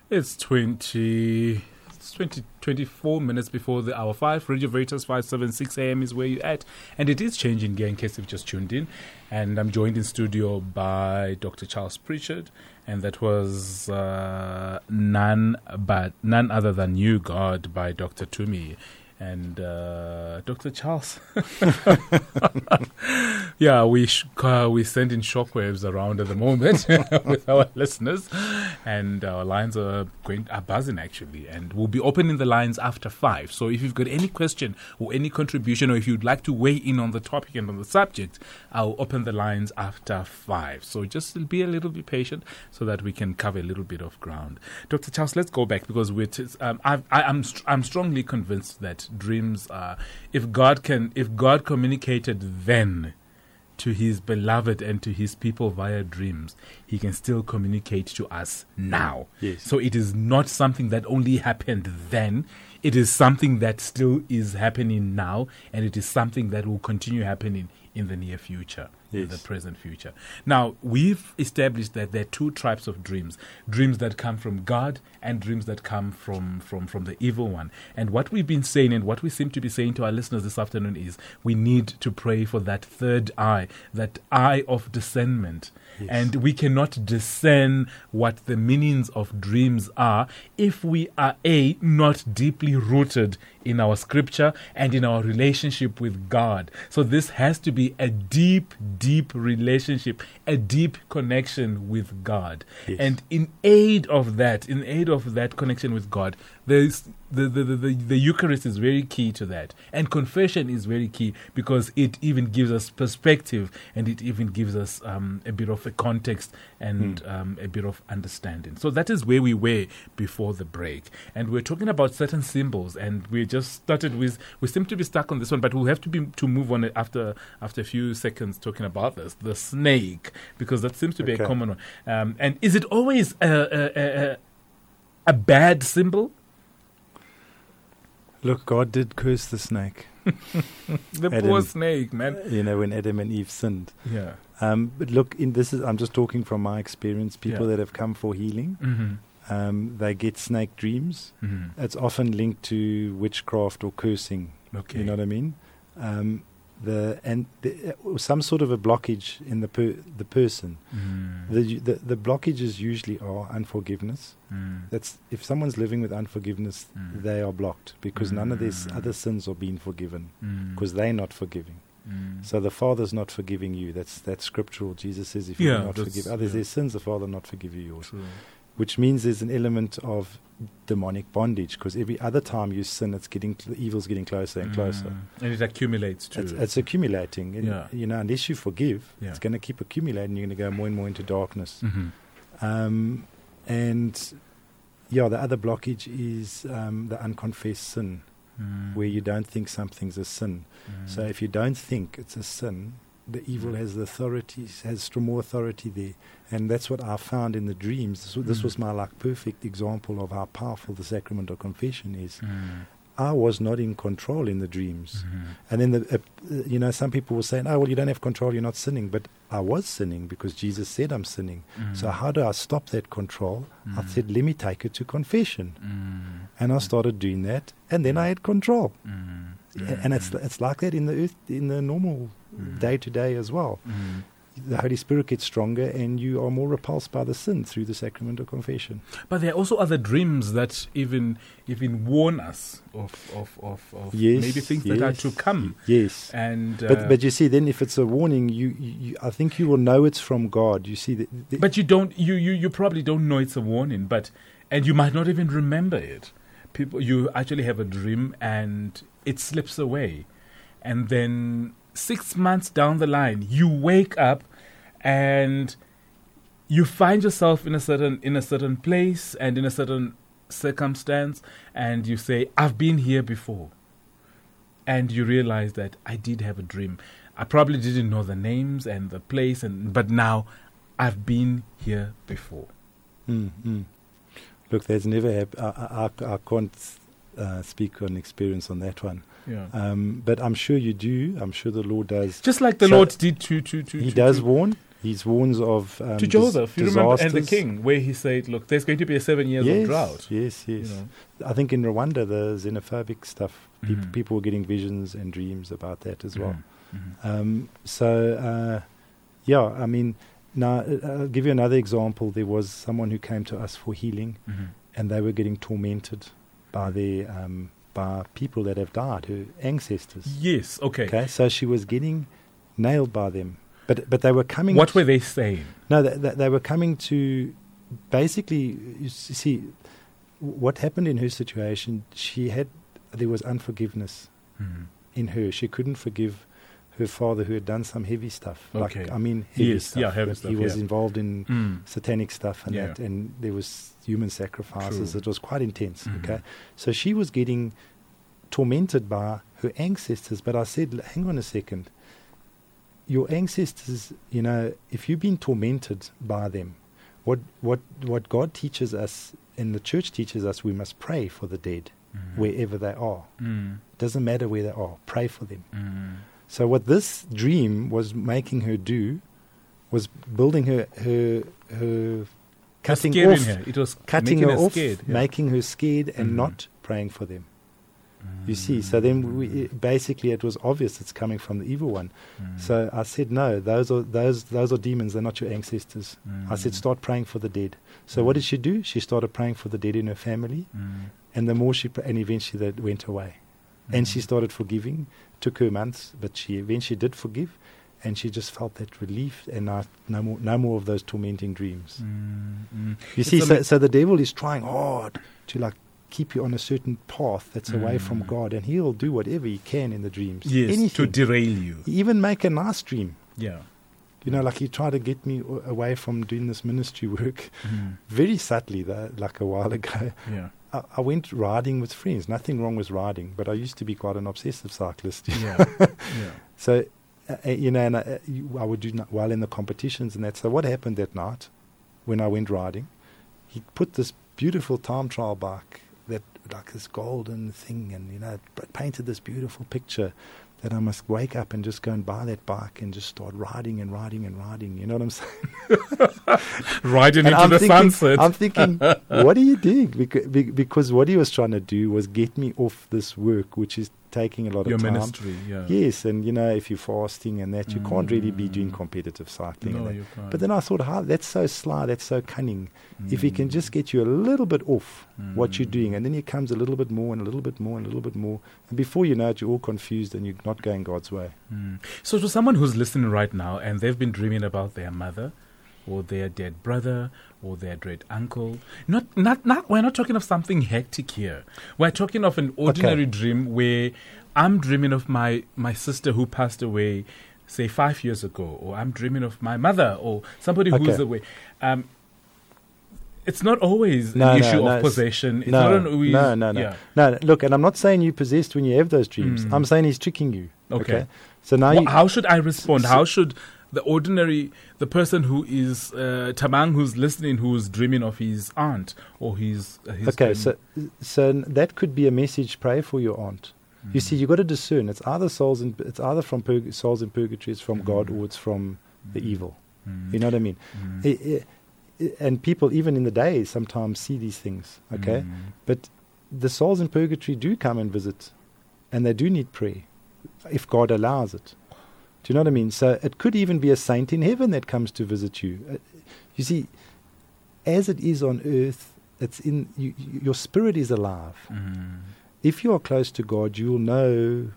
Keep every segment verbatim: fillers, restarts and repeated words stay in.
It's twenty, it's twenty, twenty-four minutes before the hour five. Radio Veritas five seventy-six A M is where you're at. And it is changing gear in case you've just tuned in. And I'm joined in studio by Doctor Charles Pritchard. And that was uh, none but none other than You, God by Doctor Tumi. And uh, Doctor Charles, yeah, we sh- uh, we send in shockwaves around at the moment with our listeners, and our lines are going are buzzing actually, and we'll be opening the lines after five. So if you've got any question or any contribution, or if you'd like to weigh in on the topic and on the subject, I'll open the lines after five. So just be a little bit patient so that we can cover a little bit of ground. Doctor Charles, let's go back because we're t- um, I've, I, I'm st- I'm strongly convinced that dreams are, if God can, if God communicated then to his beloved and to his people via dreams, he can still communicate to us now. Yes. So it is not something that only happened then. It is something that still is happening now, and it is something that will continue happening in the near future, yes. in the present future. Now, we've established that there are two types of dreams. Dreams that come from God and dreams that come from, from, from the evil one. And what we've been saying and what we seem to be saying to our listeners this afternoon is we need to pray for that third eye, that eye of discernment. Yes. And we cannot discern what the meanings of dreams are if we are, A, not deeply rooted in our scripture and in our relationship with God. So this has to be a deep, deep relationship, a deep connection with God. Yes. And in aid of that, in aid of that connection with God, there's the, the, the, the, the Eucharist is very key to that. And confession is very key because it even gives us perspective and it even gives us um, a bit of a context and mm. um, a bit of understanding. So that is where we were before the break. And we're talking about certain symbols, and we just started with, we seem to be stuck on this one, but we'll have to be to move on after after a few seconds talking about this, the snake, because that seems to be okay. a common one. Um, and is it always a, a, a, a bad symbol? Look, God did curse the snake. the Adam, poor snake, man. You know, when Adam and Eve sinned. Yeah. Um, but look, in this is I'm just talking from my experience. People yeah. that have come for healing, mm-hmm. um, they get snake dreams. Mm-hmm. It's often linked to witchcraft or cursing. Okay. You know what I mean? Um, the and the, uh, some sort of a blockage in the per, the person. Mm. The, the the blockages usually are unforgiveness. Mm. That's if someone's living with unforgiveness, mm. they are blocked because mm. none of their Mm. other sins are being forgiven Mm. because they're not forgiving. Mm. So the Father's not forgiving you. That's that's scriptural. Jesus says if Yeah, you do not that's- forgive others yeah. their sins, the Father will not forgive you yours. True. Which means there's an element of demonic bondage because every other time you sin, it's getting cl- evil's getting closer and closer. Mm. And it accumulates too. It's, it's accumulating. And, Yeah. You know, unless you forgive, Yeah. it's going to keep accumulating. You're going to go more and more into darkness. mm-hmm. Um, and yeah, the other blockage is um, the unconfessed sin, mm. where you don't think something's a sin. Mm. So if you don't think it's a sin, the evil Mm. has the authority, has more authority there. And that's what I found in the dreams. This, this Mm. was my like perfect example of how powerful the sacrament of confession is. Mm. I was not in control in the dreams. Mm-hmm. And then, the, uh, uh, you know, some people were saying, oh, well, you don't have control, you're not sinning. But I was sinning because Jesus said I'm sinning. Mm. So how do I stop that control? I Mm. said, let me take it to confession. Mm. And I started doing that. And then I had control. Mm. A- And it's it's like that in the earth, in the normal Mm. day to day as well. Mm. The Holy Spirit gets stronger and you are more repulsed by the sin through the sacrament of confession. But there are also other dreams that even even warn us of of, of, of Yes, maybe things that are yes, to come. Yes. And uh, But but you see, then if it's a warning, you, you, you I think you will know it's from God. You see, the, the but you don't you, you you probably don't know it's a warning, but and you might not even remember it. People, you actually have a dream and it slips away, and then six months down the line, you wake up and you find yourself in a certain in a certain place and in a certain circumstance, and you say, "I've been here before," and you realize that I did have a dream. I probably didn't know the names and the place, and but now I've been here before. Mm, mm. Look, there's never hap- I, I, I can't uh, speak on experience on that one. Yeah. Um, but I'm sure you do. I'm sure the Lord does. Just like the So Lord did to to to. He to, does to warn. He warns of um, to Joseph, dis- you remember, and the disasters. king, where he said, look, there's going to be a seven years yes, of drought. Yes, yes. You know. I think in Rwanda, the xenophobic stuff, peop- Mhm. people were getting visions and dreams about that as well. Mhm. Um, so, uh, yeah, I mean, now uh, I'll give you another example. There was someone who came to us for healing, Mhm. and they were getting tormented by their um, by people that have died, her ancestors. Yes, okay. Okay, so she was getting nailed by them, but but they were coming. What to, were they saying? No, they, they, they were coming to basically. You s- see, what happened in her situation? She had there was unforgiveness Mhm. in her. She couldn't forgive her father, who had done some heavy stuff. Okay. Like I mean, heavy Yes, stuff. yeah, heavy That stuff, He was yeah. involved in Mm. satanic stuff and Yeah. that, and there was human sacrifices. True. It was quite intense. Mhm. Okay, so she was getting tormented by her ancestors. But I said, "L- hang on a second. Your ancestors, you know, if you've been tormented by them, what what what God teaches us and the church teaches us, we must pray for the dead Mhm. wherever they are. Mm. Doesn't matter where they are. Pray for them." Mm. So what this dream was making her do was building her her her cutting Scaring off, her. It was cutting making her off, scared. Yeah. making her scared, and Mhm. not praying for them. You see, so then we, it, basically it was obvious it's coming from the evil one. Mm. So I said, no, those are those those are demons. They're not your ancestors. I said, Mm. start praying for the dead. So what did she do? She started praying for the dead in her family, Mm. and the more she pr- and eventually that went away. And she Mm. started forgiving. Took her months, but she eventually did forgive, and she just felt that relief. And now, no more, no more of those tormenting dreams. Mm. Mm. You It's see, so, ama- so the devil is trying hard to like keep you on a certain path that's away from Mm. God, and he'll do whatever he can in the dreams. Yes, Anything. to derail you. He even make a nice dream. Yeah. You know, like he tried to get me a- away from doing this ministry work Mm. very subtly, though, like a while ago. Yeah. I, I went riding with friends. Nothing wrong with riding, but I used to be quite an obsessive cyclist. Yeah. Yeah. So, uh, uh, you know, and I, you, I would do n- well in the competitions and that. So what happened that night when I went riding, he put this beautiful time trial bike, that like this golden thing, and, you know, p- painted this beautiful picture that I must wake up and just go and buy that bike and just start riding and riding and riding. You know what I'm saying? Riding And into I'm the thinking, sunset. I'm thinking, what are you doing? Because, because what he was trying to do was get me off this work, which is taking a lot Your of time. ministry. Yeah. Yes, and you know, if you're fasting and that, you can't really be doing Mm. competitive cycling. and No, that. you can't. But then I thought, how, that's so sly, that's so cunning. If he can Mm. just get you a little bit off what you're doing, Mm. and then he comes a little bit more and a little bit more and a little bit more, and before you know it, you're all confused and you're not going God's way. Mm. So, to someone who's listening right now and they've been dreaming about their mother, or their dead brother, or their great uncle, not, not, not. We're not talking of something hectic here. We're talking of an ordinary dream where I'm dreaming of my my sister who passed away, say five years ago, or I'm dreaming of my mother, or somebody who's Okay. away. Um, it's not always No, an no, issue no, of it's- possession. It's no, not always, no, no, no. Yeah. No, look, and I'm not saying you're possessed when you have those dreams. Mm. I'm saying he's tricking you. Okay. So now Wha- you, how should I respond? so- How should the ordinary, the person who is uh, Tamang, who's listening, who's dreaming of his aunt or his, uh, his okay, grand- so so n- that could be a message. Pray for your aunt. You see, Mm. you got to discern. It's either souls in it's either from purg- souls in purgatory, it's from God, Mm. or it's from the Mm. evil. Mm. You know what I mean? Mm. I- I- I- and people, even in the day, sometimes see these things. Okay, Mm. but the souls in purgatory do come and visit, and they do need prayer, if God allows it. Do you know what I mean? So it could even be a saint in heaven that comes to visit you. Uh, you see, as it is on earth, it's in you, you, your spirit is alive. Mm. If you are close to God, you will know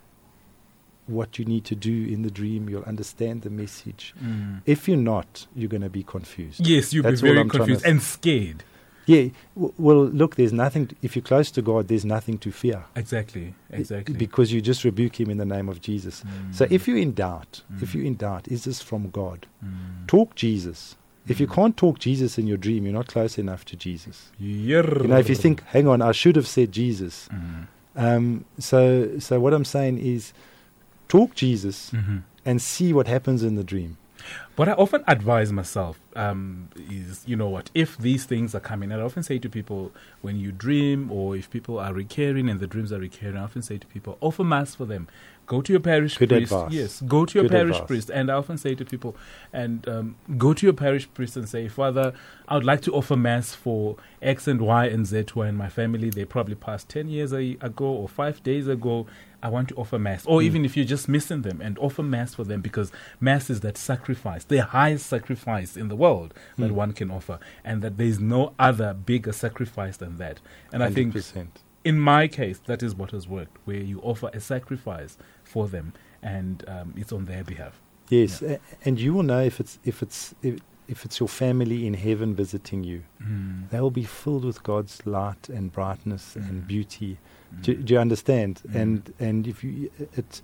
what you need to do in the dream. You'll understand the message. Mm. If you're not, you're going to be confused. Yes, you'll That's be what very I'm trying to confused s- and scared. Yeah. W- well, look, there's nothing. To, if you're close to God, there's nothing to fear. Exactly, exactly. Because you just rebuke Him in the name of Jesus. Mm. So if you're in doubt, if Mm. you're in doubt, is this from God? Mm. Talk Jesus. If you Mm. can't talk Jesus in your dream, you're not close enough to Jesus. Yerr. You know, if you think, hang on, I should have said Jesus. Mm. Um, so, so what I'm saying is, talk Jesus Mhm. and see what happens in the dream. What I often advise myself um, is, you know what, if these things are coming, and I often say to people, when you dream or if people are recurring and the dreams are recurring, I often say to people, offer mass for them. Go to your parish Good priest. advice. Yes, go to your Good parish advice. priest. And I often say to people, and um, go to your parish priest and say, Father, I would like to offer mass for X and Y and Z who are in my family. They probably passed ten years a- ago or five days ago. I want to offer mass. Or Mm. even if you're just missing them, and offer mass for them, because mass is that sacrifice, the highest sacrifice in the world that Mm. one can offer, and that there is no other bigger sacrifice than that. And I one hundred think percent. in my case, that is what has worked, where you offer a sacrifice for them, and um, it's on their behalf. Yes, a- and you will know if it's if it's if, if it's your family in heaven visiting you. Mm. They will be filled with God's light and brightness and Mm. beauty. Mm. Do, do you understand? Mm. And and if you it's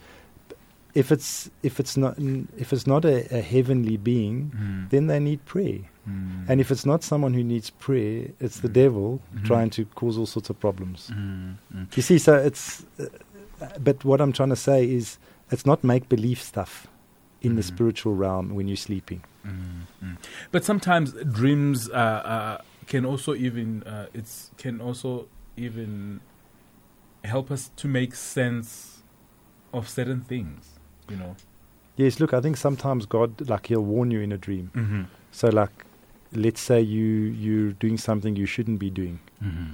if it's if it's not if it's not a, a heavenly being, Mm. then they need prayer. Mm. And if it's not someone who needs prayer, it's the Mm. devil Mhm. trying to cause all sorts of problems. Mm. Mm. You see, so it's. Uh, but what I'm trying to say is, it's not make believe stuff in the Mhm. spiritual realm when you're sleeping. Mm, mm. But sometimes dreams uh, uh, can also even uh, it's can also even help us to make sense of certain things, you know. Yes, look, I think sometimes God, like, He'll warn you in a dream. Mm-hmm. So, like, let's say you you're doing something you shouldn't be doing, Mm-hmm.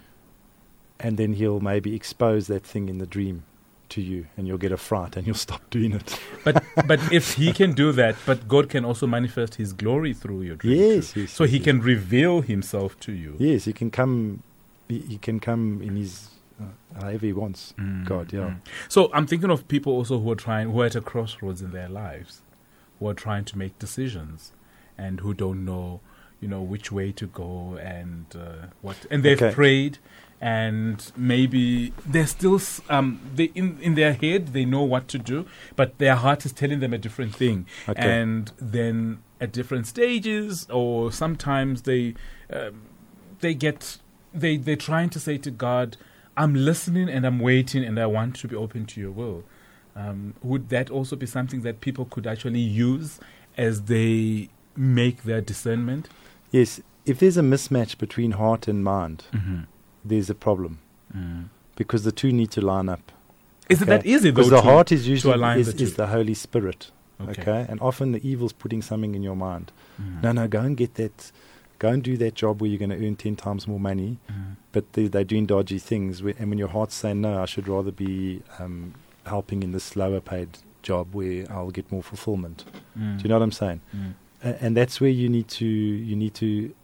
and then He'll maybe expose that thing in the dream to you, and you'll get a fright, and you'll stop doing it. But but if He can do that, but God can also manifest His glory through your dream. Yes, too. yes, So yes, He yes. can reveal Himself to you. Yes, He can come. He, he can come in His uh, however He wants. Mm, God, yeah. mm. So I'm thinking of people also who are trying, who are at a crossroads in their lives, who are trying to make decisions, and who don't know, you know, which way to go and uh, what. And they've Okay. prayed, and maybe they're still s- um, they in in their head they know what to do, but their heart is telling them a different thing. Okay. And then at different stages, or sometimes they um, they get they they're trying to say to God, I'm listening and I'm waiting and I want to be open to your will. Um, would that also be something that people could actually use as they make their discernment? Yes, if there's a mismatch between heart and mind, Mm-hmm. there's a problem Mm. because the two need to line up. Is it Okay. that easy though? Because the to- heart is usually align is, the two? is the Holy Spirit. Okay. Okay. And often the evil's putting something in your mind. Mm. No, no, go and get that. Go and do that job where you're going to earn ten times more money, Mm. but they, they're doing dodgy things. whe- And when your heart's saying, no, I should rather be um, helping in this lower paid job where I'll get more fulfillment. Mm. Do you know what I'm saying? Mm. A- and that's where you need to you need to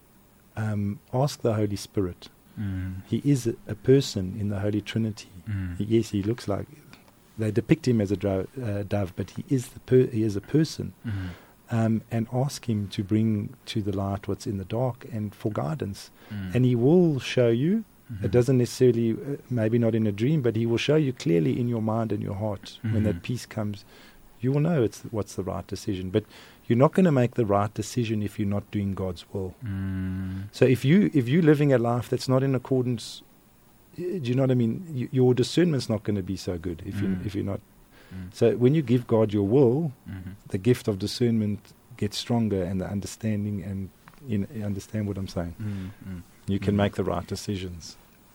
um, ask the Holy Spirit. Mm. He is a, a person in the Holy Trinity. Mm. He, yes, he looks like they depict him as a dro- uh, dove, but he is the per- he is a person. Mm. Um, and ask him to bring to the light what's in the dark and for guidance. Mm. And he will show you. Mhm. It doesn't necessarily, uh, maybe not in a dream, but he will show you clearly in your mind and your heart. When Mhm. that peace comes, you will know it's what's the right decision. But you're not going to make the right decision if you're not doing God's will. Mm. So if you if you're living a life that's not in accordance, y- do you know what I mean? Y- your discernment's not going to be so good if you Mm. if you're not. Mm. So when you give God your will, Mhm. the gift of discernment gets stronger, and the understanding, and you, know, you understand what I'm saying. Mm. Mm. You can Mm. make the right decisions.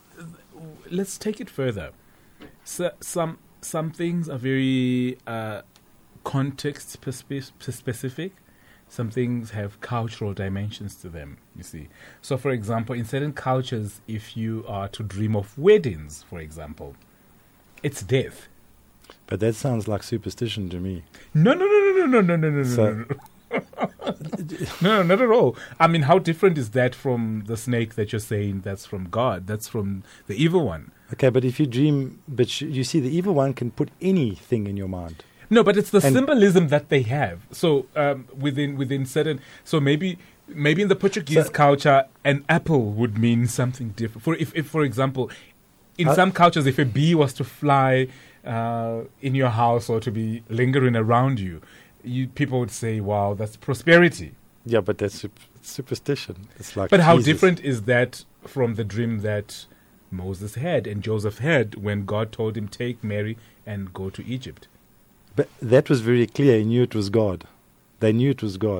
Let's take it further. So, some some things are very uh, context perspe- specific. Some things have cultural dimensions to them, you see. So, for example, in certain cultures, if you are to dream of weddings, for example, it's death. But that sounds like superstition to me. No, no, no, no, no, no, no, no, no, So- no, no. No, not at all. I mean, how different is that from the snake that you're saying that's from God? That's from the evil one. Okay, but if you dream, but sh- you see, the evil one can put anything in your mind. No, but it's the And- symbolism that they have. So um, within within certain, so maybe maybe in the Portuguese So- culture, an apple would mean something different. For if, if for example, in Uh, some cultures, if a bee was to fly uh, in your house or to be lingering around you, you people would say, "Wow, that's prosperity." Yeah, but that's sup- superstition. It's like. But how Jesus. different is that from the dream that Moses had and Joseph had when God told him, "Take Mary and go to Egypt"? But that was very clear. He knew it was God. They knew it was God.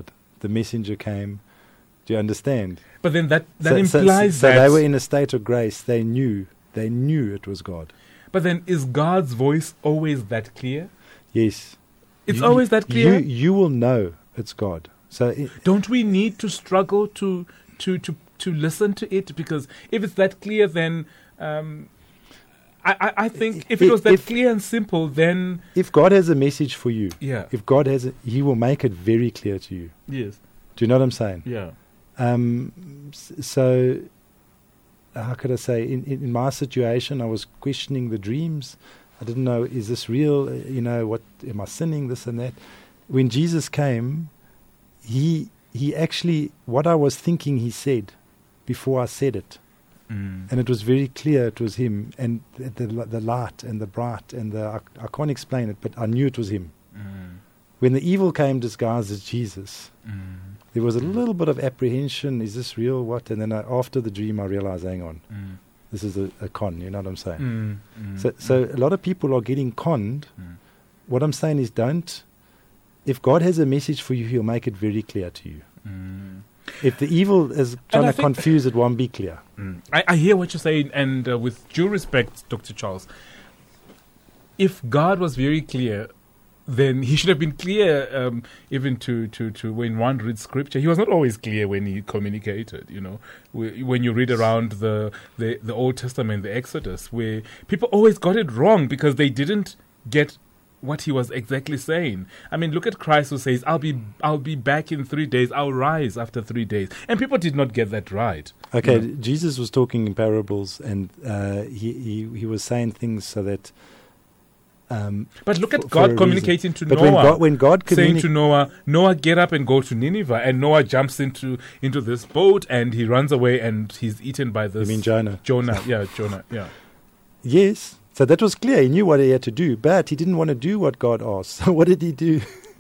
the messenger came. Do you understand? But then that, that so, implies so, so, that... So they were in a state of grace. They knew. They knew it was God. But then is God's voice always that clear? Yes. It's you, always that clear? You, you will know it's God. So it, don't we need to struggle to to to to listen to it? Because if it's that clear, then um, I, I I think if it was that if, clear and simple, then if God has a message for you, yeah, if God has, a, He will make it very clear to you. Yes. Do you know what I'm saying? Yeah. Um. So, how could I say? In in, in my situation, I was questioning the dreams. I didn't know, is this real? You know, what am I sinning? This and that. When Jesus came, he he actually, what I was thinking, he said before I said it, mm. and it was very clear it was him, and the the, the light and the bright and the I, I can't explain it, but I knew it was him. Mm. When the evil came disguised as Jesus, mm. there was a little bit of apprehension. Is this real? What? And then I, after the dream, I realized, hang on. Mm. This is a, a con, you know what I'm saying? Mm, mm, so so mm. a lot of people are getting conned. Mm. What I'm saying is don't, if God has a message for you, He'll make it very clear to you. Mm. If the evil is trying I to confuse, it won't be clear. Mm. I, I hear what you're saying, and uh, with due respect, Doctor Charles, if God was very clear, then he should have been clear um, even to, to, to when one reads scripture. He was not always clear when he communicated, you know. When you read around the, the, the Old Testament, the Exodus, where people always got it wrong because they didn't get what he was exactly saying. I mean, look at Christ who says, I'll be I'll be back in three days, I'll rise after three days. And people did not get that right. Okay, you know? Jesus was talking in parables, and uh, he, he, he was saying things so that... Um, but look at for, God for communicating reason. to but Noah, when God, when God saying communi- to Noah, Noah, get up and go to Nineveh. And Noah jumps into into this boat and he runs away and he's eaten by this. You mean Jonah? Jonah, yeah, Jonah, yeah. Yes. So that was clear. He knew what he had to do, but he didn't want to do what God asked. So what did he do?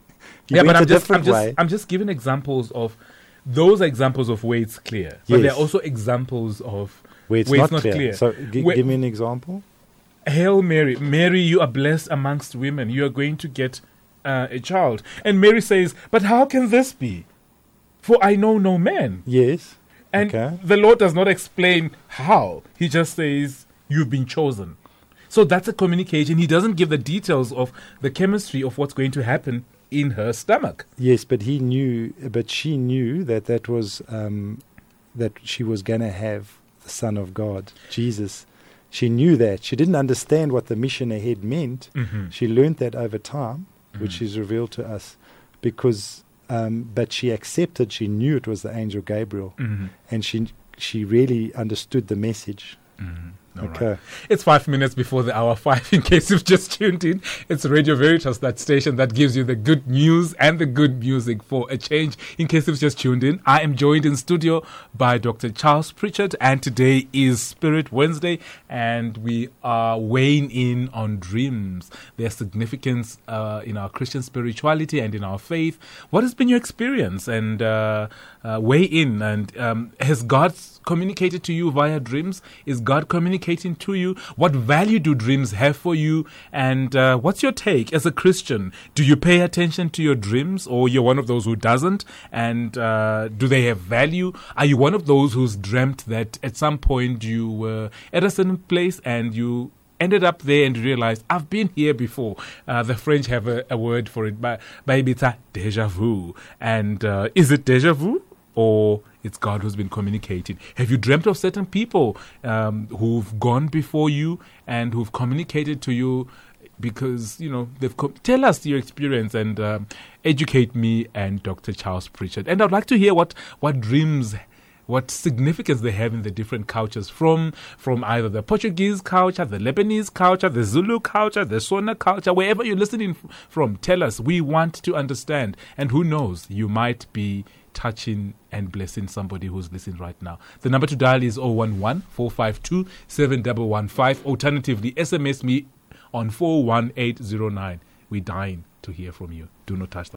he yeah, went but I'm a just, I'm different just, way. I'm just giving examples of those are examples of where it's clear. But Yes. there are also examples of Where it's where not, it's not clear. clear. So g- Where- give me an example. Hail Mary, Mary, you are blessed amongst women. You are going to get uh, a child. And Mary says, but how can this be? For I know no man. Yes. And Okay. the Lord does not explain how. He just says, you've been chosen. So that's a communication. He doesn't give the details of the chemistry of what's going to happen in her stomach. Yes, but he knew, but she knew that that was, um, that she was going to have the Son of God, Jesus. She knew that. She didn't understand what the mission ahead meant. Mm-hmm. She learned that over time, Mm-hmm. which is revealed to us, because, um, but she accepted, she knew it was the angel Gabriel, Mm-hmm. and she she really understood the message. Mm-hmm. All Okay. right. It's five minutes before the hour five, in case you've just tuned in. It's Radio Veritas, that station that gives you the good news and the good music for a change. In case you've just tuned in, I am joined in studio by Doctor Charles Pritchard, and today is Spirit Wednesday, and we are weighing in on dreams, their significance uh, in our Christian spirituality and in our faith. What has been your experience? And uh, uh, weigh in. And um, has God communicated to you via dreams? Is God communicating to you? What value do dreams have for you? And uh, what's your take as a Christian? Do you pay attention to your dreams, or you're one of those who doesn't? And uh, do they have value? Are you one of those who's dreamt that at some point you were at a certain place and you ended up there and realized, I've been here before? Uh, the French have a, a word for it, but maybe it's a déjà vu. And uh, is it déjà vu? Or it's God who's been communicating? Have you dreamt of certain people um, who've gone before you and who've communicated to you because, you know, they've co- tell us your experience and um, educate me and Doctor Charles Pritchard. And I'd like to hear what, what dreams, what significance they have in the different cultures, from from either the Portuguese culture, the Lebanese culture, the Zulu culture, the Sona culture, wherever you're listening f- from. Tell us. We want to understand. And who knows, you might be touching and blessing somebody who's listening right now. The number to dial is zero one one, four five two, seven one one five. Alternatively, S M S me on four one eight zero nine. We're dying to hear from you. Do not touch that.